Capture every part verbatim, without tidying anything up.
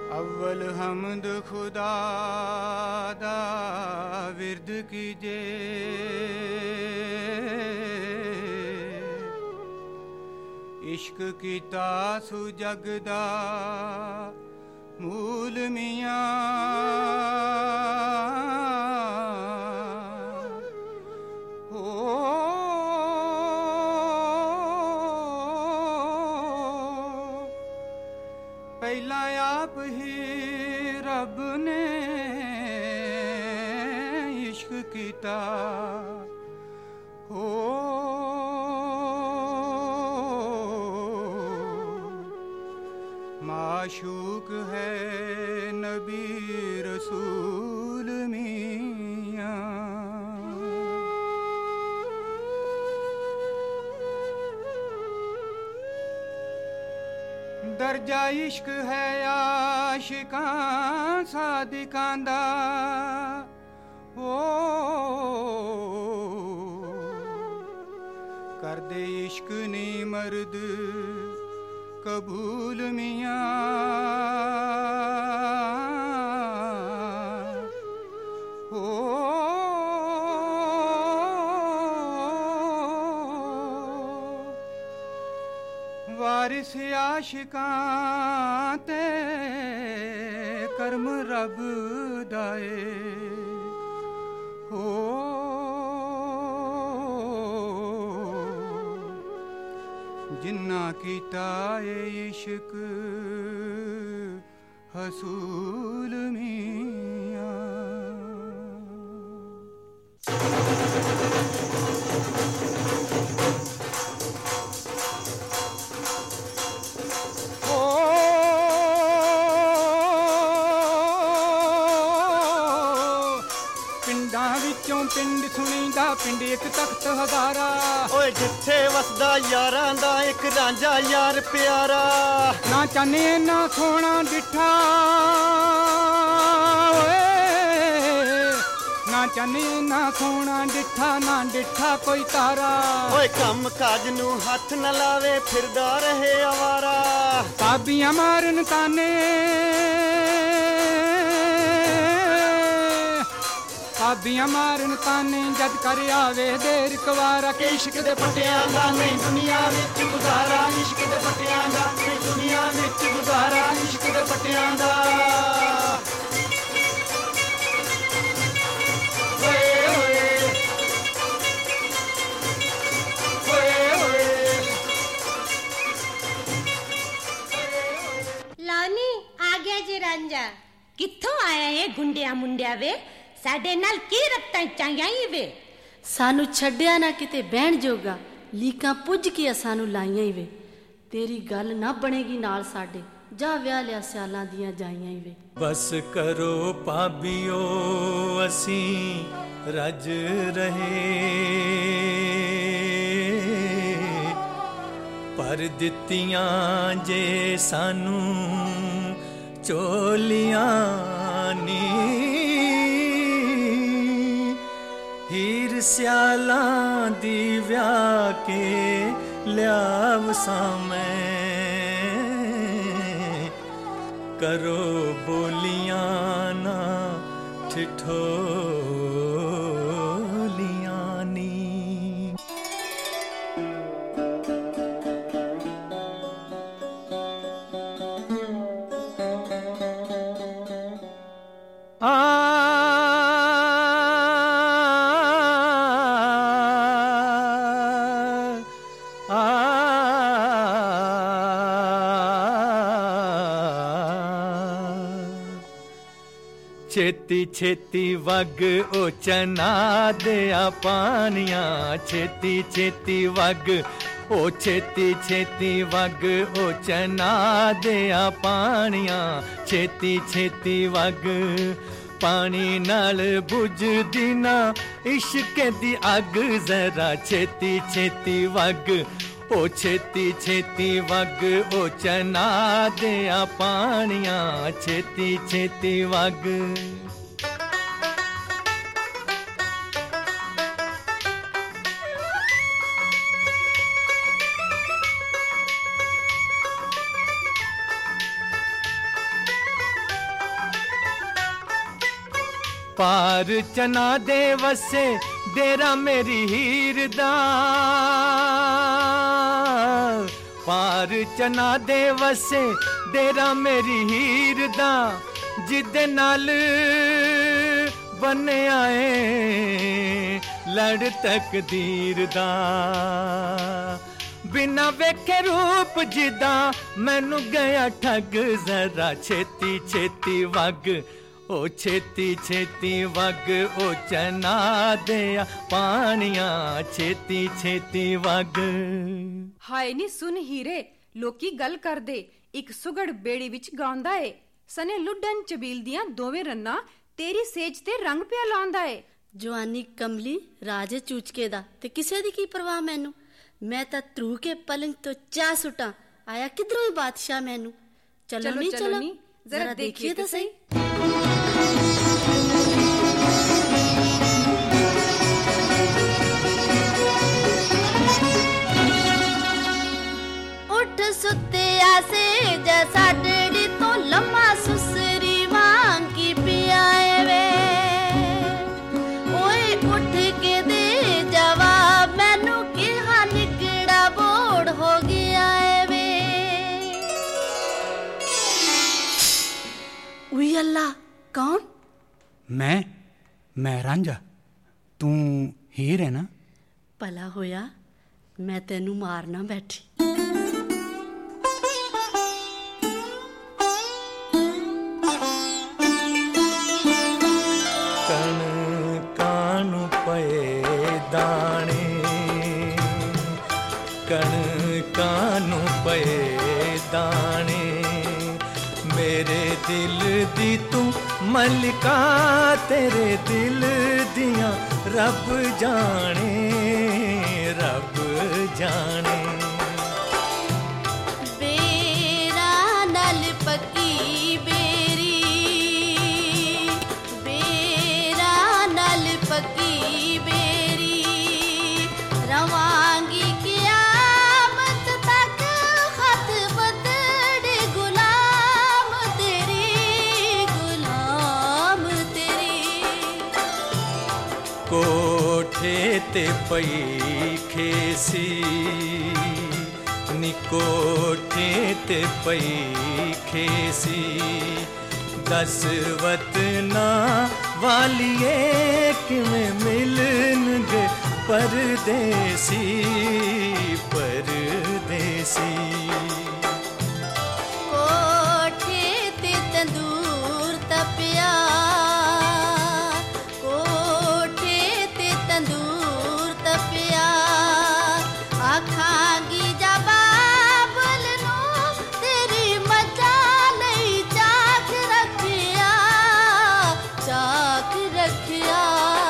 अव्वल हमद खुदा दा विरद कीजे, इश्क कीता सु जगदा मूल मियां। पहला आप ही रब ने इश्क कीता हो, माशूक है नबी रसूल मियां। दर्जा इश्क है आशिकां सादिकां दा, ओ कर दे इश्क नी मर्द कबूल मियां। वारिस आशिकां ते कर्म रब दाए हो, जिन्ना कीता ए इश्क हसूल मियां। पिंड सुनींदा पिंड एक तख्त हजारा, ओए जिथे वसदा यारां दा एक रांझा यार प्यारा। ना चाने ना सोना डिठा, ना चाने ना सोना डिठा, ना डिठा कोई तारा। ओए कम काज नू हथ न लावे फिरदा रहे आवारा। काबियां मारन ताने, काबियां मारन ताने जद कर आवे देर कवारा। के इश्क दे पटियां दा नहीं दुनिया विच गुजारा, इश्क दे पटियां दा नहीं दुनिया विच गुजारा, इश्क दे पटियां दा। लानी आ गया जी रांझा। कित्थों आया है गुंडिया मुंडिया वे, साडे नाल की रत्तां चाइयां वे। सानू छड्डिया ना किते बहन जोगा, लीकां पुज के सानू लाइयां ही वे। तेरी गल ना बनेगी नाल साडे, जा विआह लिया सियालां दियां जाइयां ही वे। बस करो भाबियो असीं रज रहे, पर दित्तियां जे सानू चोलियां नी। हीर सियालां दी व्याह के लियाव सामें, करो बोलियां ना ठिठोलियां नी। आ छेती छेती वग ओ चना दिया पानिया, छेती छेती वग ओ छेती छेती वग ओ चना दिया पानिया, छेती छेती वग पानी नाल बुझदी ना इश्क दी अग। जरा छेती छेती वग ओ छेती छेती वग ओ चना दिया पानिया, छेती छेती वग। पार चना दे वसे डेरा मेरी हीर दा पार चना दे वसे डेरा मेरी हीर दा जिदे नाल बने आए लड़ तकदीर दा बिना वेखे रूप जिदा मैनू गया ठग जरा छेती छेती वग ओ छेती छेती वग ओ चना दिया पानिया छेती छेती वग। हाय नी सुन हीरे लोकी गल कर दे एक सुगड़ बेड़ी विच गांदा ए सने लुडन चबील दियां दोवें रन्ना तेरी सेज ते रंग पिया लांदा ए। जवानी कमली राजे चूचके दा ते किसे दी की परवाह मैनू मैं ता ध्रू के पलंग तो चा सुटा आया किधरों ही बादशाह मैनू। चलो, चलो नी चलो, चलो नी, जरा देखिए तो सही। उठ सुते आसे जैसा डेड़ी तो लम्मा सुसरी वांग की पियाए वे ओए उठ के दे जवाब मैनू कि हाँ निकड़ा बोड़ हो गया है वे। उई अल्लाह कौन? मैं मैं रांझा तू हीर है ना? भला होया मैं तेनू मारना बैठी। दाने कणकां नूं पए दाने मेरे दिल दी तू मलिका तेरे दिल दियां रब जाने रब जाने। बेरा नल पकी बेरी बेरा नल पकी रवांगी क़यामत तक खत बदड़े गुलाम तेरी गुलाम तेरी। कोठे ते पई खेसी नी कोठे ते पई खेसी दस वतना वालिए किवें मिलनगे परदेसी परदेसी। कोठे ते तंदूर तपिया कोठे ते तंदूर तपिया आखांगी जबाबल नू तेरी मजा नहीं चाक रखिया चाक रखिया।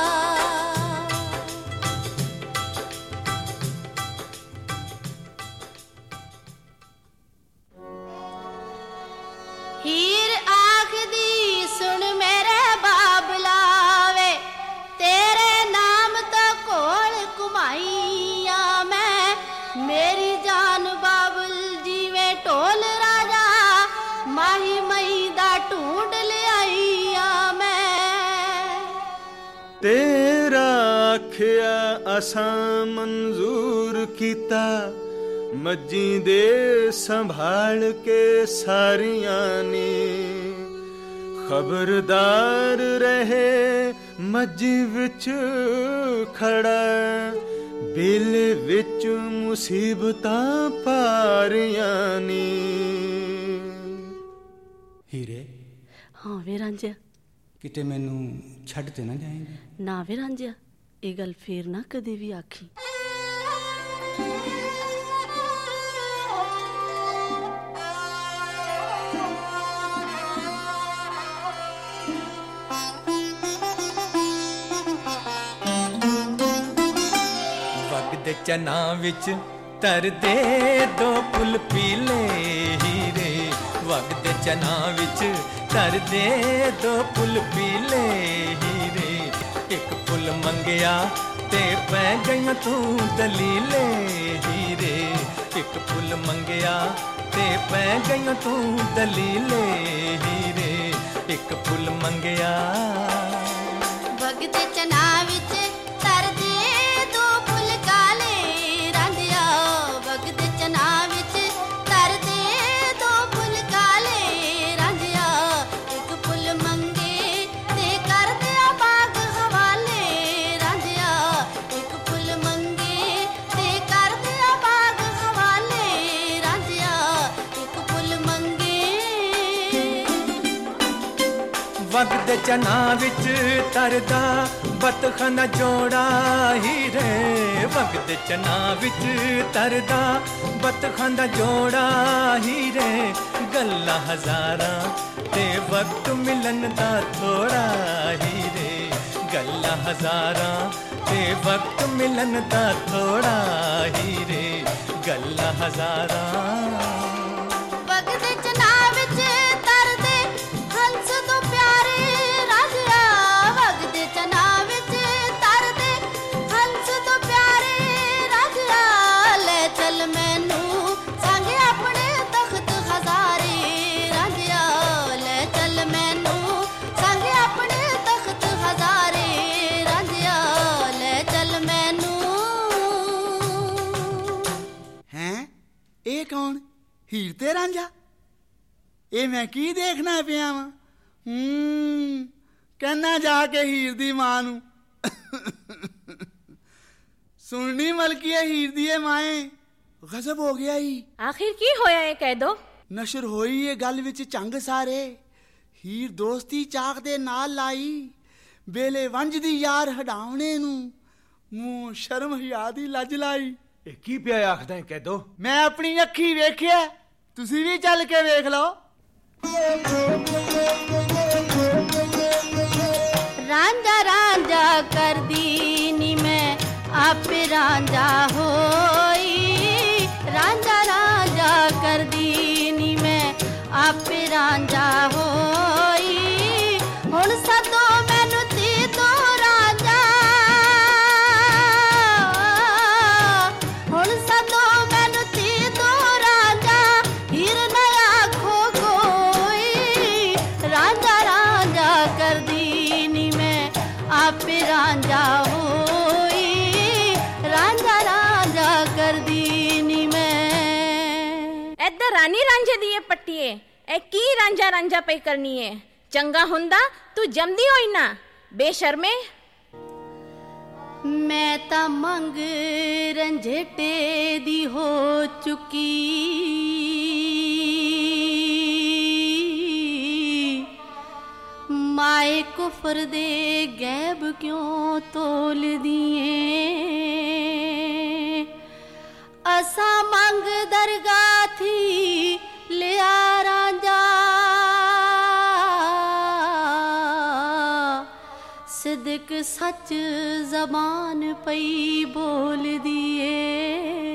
हीर आखदी सुन मेरे बाबला वे तेरे नाम तो कोल कुमाईया मैं मेरी जान बाबुल जीवे टोल राजा माही मई दा ढूंढ ले आईया मैं। तेरा आखिया असां मंजूर कीता मज्जी दे संभाल के सारियां ने खबरदार रहे मज्जी विच खड़ा बिल विच मुसीबतां पारियां ने। हीरे हाँ वे रांझिया किते मैनू छड्ड ते ना जाएंगे? ना वे रांझिया ये गल फेर ना कदे भी आखी। वगदे चना विच तर दे दो फुल पीले हीरे वगदे चना विच तर दे दो फुल पीले हीरे एक फुल मंगया ते पै गई तू दलीले हीरे एक फुल मंगया ते पै गई तू दलीले हीरे एक फुल मंगया ਵਗਦੇ ਚਨਾ ਵਿੱਚ ਤਰਦੇ ਦੋ ਫੁੱਲ ਕਾਲੇ ਰਾਂਝਿਆ ਵਗਦੇ ਚਨਾ ਵਿੱਚ ਤਰਦੇ ਦੋ ਫੁੱਲ ਕਾਲੇ ਰਾਂਝਿਆ ਇੱਕ ਫੁੱਲ ਮੰਗੇ ਤੇ ਕਰਦੇ ਆ ਬਾਗ ਹਵਾਲੇ ਰਾਂਝਿਆ ਇੱਕ ਫੁੱਲ ਮੰਗੇ ਤੇ ਕਰਦੇ ਆ ਬਾਗ ਹਵਾਲੇ ਰਾਂਝਿਆ ਇੱਕ ਫੁੱਲ ਮੰਗੇ ਵਗਦੇ ਚਨਾ ਵਿੱਚ ਤਰਦਾ ਬਤਖਾਂ ਜੋੜਾ ਹੀਰੇ ਵਗਦੇ ਚਨਾ ਵਿੱਚ ਤਰਦਾ ਬਤਖਾਂ ਦਾ ਜੋੜਾ ਹੀਰੇ ਗੱਲਾਂ ਹਜ਼ਾਰਾਂ ਤੇ ਵਕਤ ਮਿਲਣ ਦਾ ਥੋੜਾ ਹੀਰੇ ਗੱਲਾਂ ਹਜ਼ਾਰਾਂ ਤੇ ਵਕਤ ਮਿਲਣ ਦਾ ਥੋੜਾ ਹੀਰੇ ਗੱਲਾਂ ਹਜ਼ਾਰਾਂ ਵਗਦੇ ਚਨਾ ਵਿੱਚ ਤਰਦੇ ਹੰਸ ਤੋਂ ਪਿਆਰੇ ਰਾਂਝਿਆ ਵਗਦੇ ਚਨਾ ਵਿੱਚ ਤਰਦੇ ਹੰਸ ਤੋਂ ਪਿਆਰੇ ਰਾਂਝਿਆ ਲੈ ਚੱਲ ਮੈਨੂੰ ਸੰਗ ਆਪਣੇ ਤਖਤ ਹਜ਼ਾਰੇ ਰਾਂਝਿਆ ਲੈ ਚੱਲ ਮੈਨੂੰ ਸੰਗ ਆਪਣੇ ਤਖਤ ਹਜ਼ਾਰੇ ਰਾਂਝਿਆ ਲੈ ਚੱਲ ਮੈਨੂੰ ਹੈਂ ਇਹ ਕੌਣ ਹੀਰ ਤੇ ਰਾਂਝਾ ਇਹ ਮੈਂ ਕੀ ਦੇਖਣਾ ਪਿਆ ਵਾਂ ਹੂੰ ਕਹਿਣਾ ਜਾ ਕੇ ਹੀਰ ਦੀ ਮਾਂ ਨੂੰ ਸੁਣਨੀ ਮਲਕੀਏ ਹੀਰ ਦੀ ਇਹ ਮਾਏ ਗਜ਼ਬ ਹੋ ਗਿਆ ਈ ਆਖਿਰ ਕੀ ਹੋਇਆ ਇਹ ਕਹਿ ਦੋ ਨਸ਼ਰ ਹੋਈ ਇਹ ਗੱਲ ਵਿੱਚ ਚੰਗ ਸਾਰੇ ਹੀਰ ਦੋਸਤੀ ਚਾਕ ਦੇ ਨਾਲ ਲਾਈ ਬੇਲੇ ਵੰਜ ਦੀ ਯਾਰ ਹਡਾਉਣੇ ਨੂੰ ਮੂੰਹ ਸ਼ਰਮ ਹਿਆ ਦੀ ਲੱਜ ਲਾਈ ਇਹ ਕੀ ਪਿਆ ਆਖਦਾ ਕਹਿ ਦੋ ਮੈਂ ਆਪਣੀ ਅੱਖੀ ਵੇਖਿਆ ਤੁਸੀਂ ਵੀ ਚੱਲ ਕੇ ਵੇਖ ਲਓ ਰਾਂਝਾ ਰਾਂਝਾ ਕਰਦੀ ਨੀ ਮੈਂ ਆਪੇ ਰਾਂਝਾ ਹੋਈ ਰਾਂਝਾ ਰਾਂਝਾ ਕਰਦੀ ਨੀ ਮੈਂ ਆਪੇ ਰਾਂਝਾ ਹੋਈ ਹੁਣ ਸਦੋ ਮੈਨੂੰ ਤੀ ਤੋਂ ਰਾਂਝਾ ਹੁਣ ਸਦੋ ਮੈਨੂੰ ਤੀ ਤੋਂ ਰਾਂਝਾ ਹੀਰ ਨਾ ਆਖੋ ਕੋਈ ਰਾਂਝਾ ਰਾਂਝਾ ਕਰਦੀ ਨੀ ਮੈਂ ਆਪੇ ਰਾਂਝਾ ਹੋਈ ਰਾਂਝਾ ਰਾਂਝਾ ਕਰਦੀ ਨੀ ਮੈਂ ਇੱਧਰ ਰਾਣੀ ਰਾਂਝੇ ਦੀ ਇਹ ਪੱਟੀਏ ਇਹ ਕੀ ਰਾਂਝਾ ਰਾਂਝਾ ਪਈ ਕਰਨੀ ਏ ਚੰਗਾ ਹੁੰਦਾ ਤੂੰ ਜੰਮਦੀ ਹੋਈ ਨਾ ਬੇਸ਼ਰਮੇ ਮੈਂ ਤਾਂ ਮੰਗ ਰੰਝੇਟੇ ਦੀ ਹੋ ਚੁੱਕੀ ਮਾਏ ਕੁਫਰ ਦੇ ਗੈਬ ਕਿਉਂ ਤੋਲਦੀ ਏ ਅਸਾਂ ਮੰਗ ਦਰਗਾਹ ਥੀ ਲਿਆ ਰਾਂਝਾ ਸਿਦਕ ਸੱਚ ਜ਼ਬਾਨ ਪਈ ਬੋਲਦੀ ਏ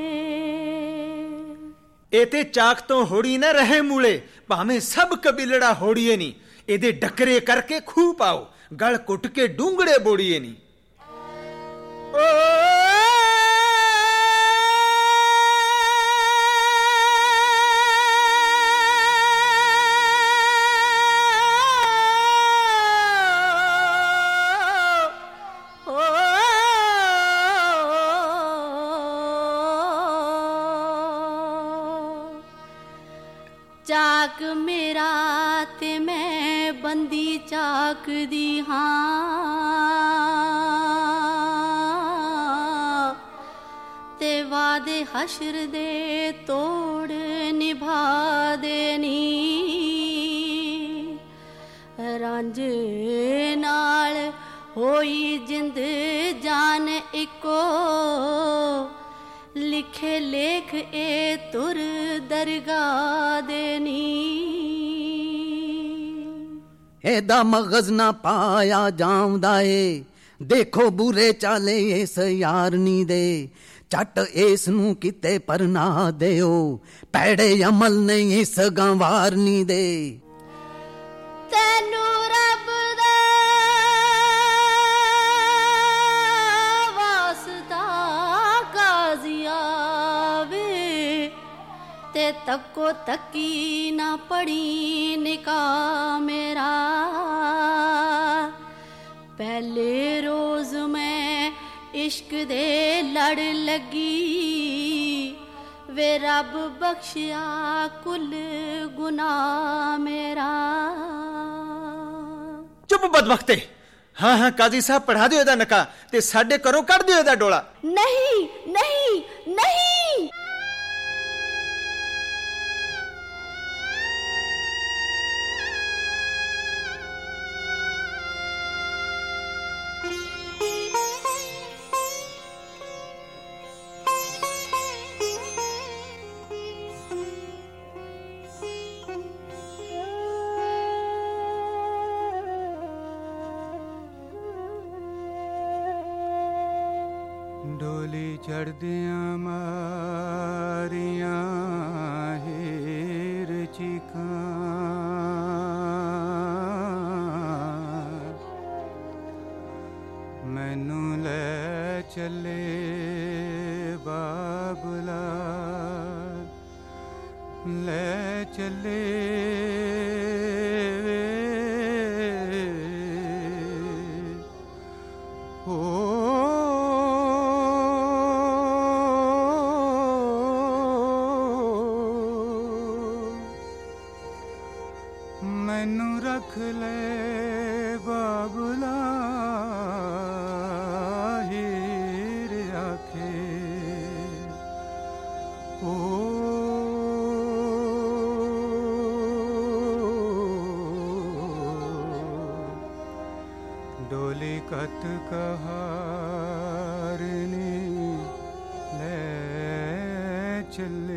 ਇਹ ਤੇ ਚਾਕ ਤੋਂ ਹੋੜੀ ਨਾ ਰਹੇ ਮੂਲੇ ਭਾਵੇਂ ਸਭ ਕਬੀਲੜਾ ਹੋੜੀਏ ਨਹੀਂ ਇਹਦੇ ਡੱਕਰੇ ਕਰਕੇ ਖੂਹ ਪਾਓ ਗਲ ਕੁੱਟ ਕੇ ਡੂੰਗੜੇ ਬੋੜੀਏ ਨਹੀਂ ਚਾਕ ਮੇਰਾ ਤੇ ਮੈਂ ਬੰਦੀ ਚਾਕ ਦੀ ਹਾਂ ਤੇ ਵਾਦੇ ਹਸ਼ਰ ਦੇ ਤੋੜ ਨਿਭਾ ਦੇਣੀ ਰਾਂਝੇ ਨਾਲ ਹੋਈ ਜਿੰਦ ਜਾਨ ਇੱਕੋ ਲਿਖੇ ਲੇਖ ਏ ਤੁਰ ਦਰਗਾਹ ਦੇਨੀ ਇਹਦਾ ਮਗਜ਼ ਨਾ ਪਾਇਆ ਜਾਉਂਦਾ ਏ ਦੇਖੋ ਬੁਰੇ ਚਾਲੇ ਇਸ ਯਾਰਨੀ ਦੇ ਚੱਟ ਇਸ ਨੂੰ ਕਿਤੇ ਪਰਨਾ ਦਿਓ ਪੈੜੇ ਅਮਲ ਨਹੀਂ ਇਸ ਗੰਵਾਰਨੀ ਦੇ ਤੈਨੂੰ ਰੱਬ ਦਾ ਵਾਸਤਾ ਕਾਜ਼ੀਆ ਵੇ ਤੇ ਤੱਕੋ ਤੱਕੀ ਨਾ ਪੜੀ ਨਿਕਾ ਮੇਰਾ पहले रोज मैं इश्क दे लड़ लगी वे रब बख्शिया कुल गुनाह मेरा। चुप बदबख्ते। हाँ हाँ काजी साहब पढ़ा दियो ਇਹਦਾ ਨਕਾ ਤੇ ਸਾਡੇ ਘਰੋਂ ਕੱਢ ਦਿਓ ਇਹਦਾ ਡੋਲਾ। नहीं नहीं नहीं। ਡੋਲੀ ਚੜ੍ਹਦਿਆਂ ਮਾਰੀਆਂ ਹੀਰ ਚੀਕਾਂ ਮੈਨੂੰ ਲੈ ਚੱਲੇ ਬਾਬਲਾ ਲੈ ਚੱਲੇ ਓ ਮੈਨੂੰ ਰੱਖ ਲੈ ਬਾਬਲਾ ਹੀਰ ਆਖੇ ਓ ਡੋਲੀ ਕਤ ਕਹਾਰਨੀ ਲੈ ਚੱਲੇ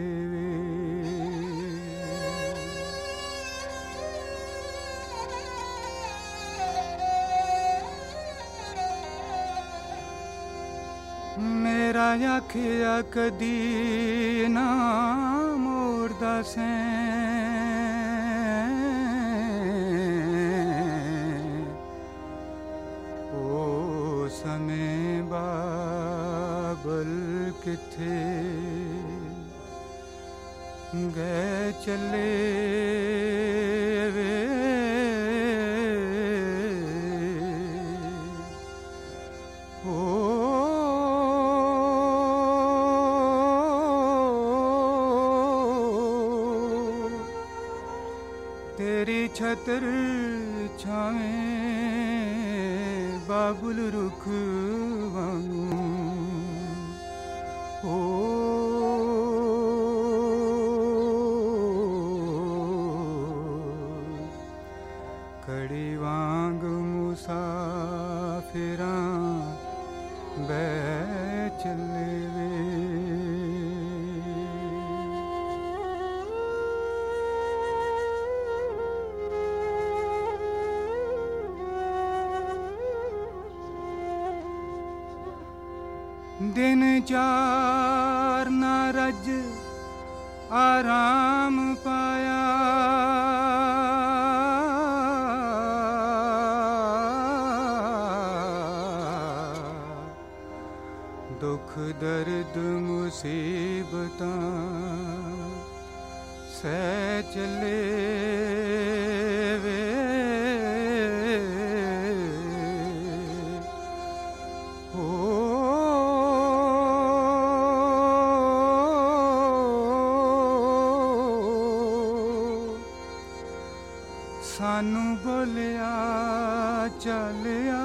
ਮੇਰਾ ਆਖਿਆ ਕਦੀ ਨਾ ਮੋੜਦਾ ਸੈਂ ਓ ਸਮੇਂ ਬਾਬਲ ਕਿੱਥੇ ਗਏ ਚੱਲੇ ਵੇ ਓ तेरी छतर छावें बाबुल रुख वांगू ओ कड़ी वांग मुसाफिरां बह चले वे दिन चार ना रज आराम पाया दुख दर्द मुसीबतां सह चले वे सानू बोलिया चलिया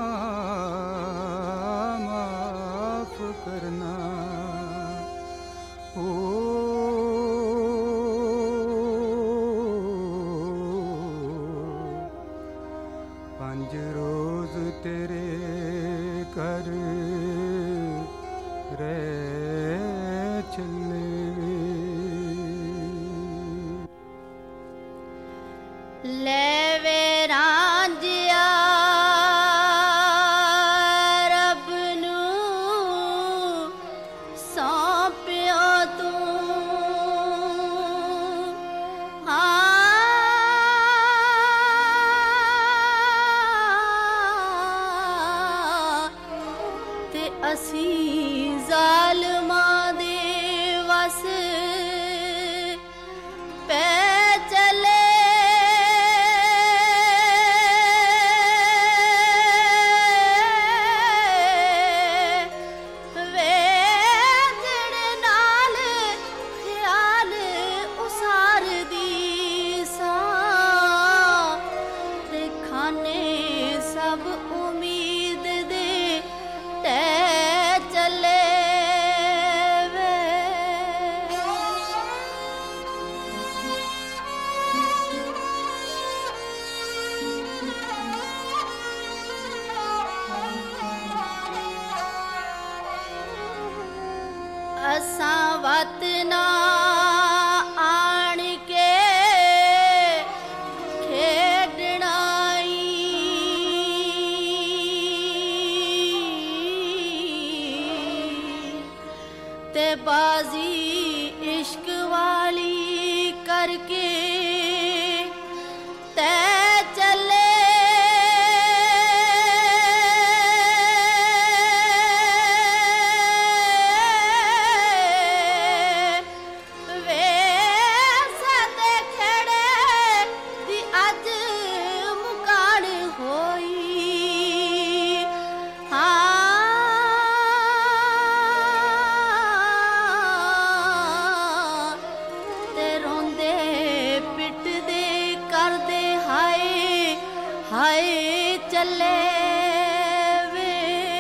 माफ करना ओ पंज रोज तेरे कर रह चले ले वे रांझिया रब नू सौंपियो तू हाँ ते असी जालिमां दे वस पै चले ਰਾਤ ਨਾ ਆਣ ਕੇ ਖੇਡਣਾ ਤੇ ਬਾਜ਼ੀ ਇਸ਼ਕ ਵਾਲੀ ਕਰਕੇ ਤੈ ਚੱਲੇ ਹਾਏ ਚੱਲੇ ਵੇ।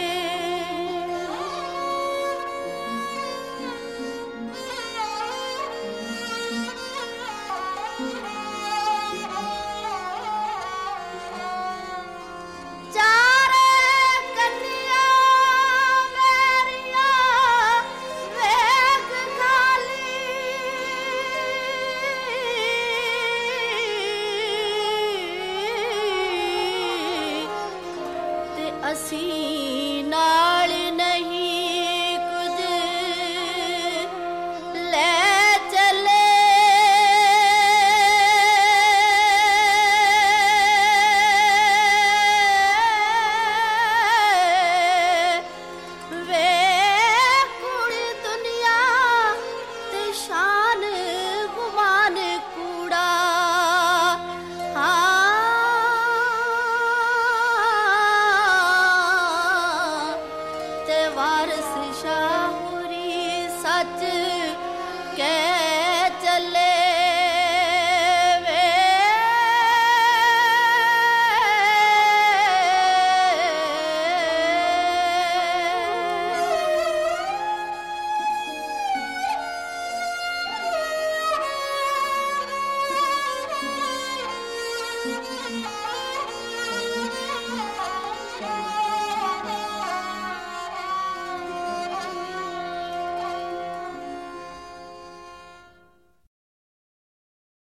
ਚਾਰੇ ਕੰਨੀਆਂ ਮੇਰੀਆਂ ਵੇਖ ਖਾਲੀ ਅਸੀਂ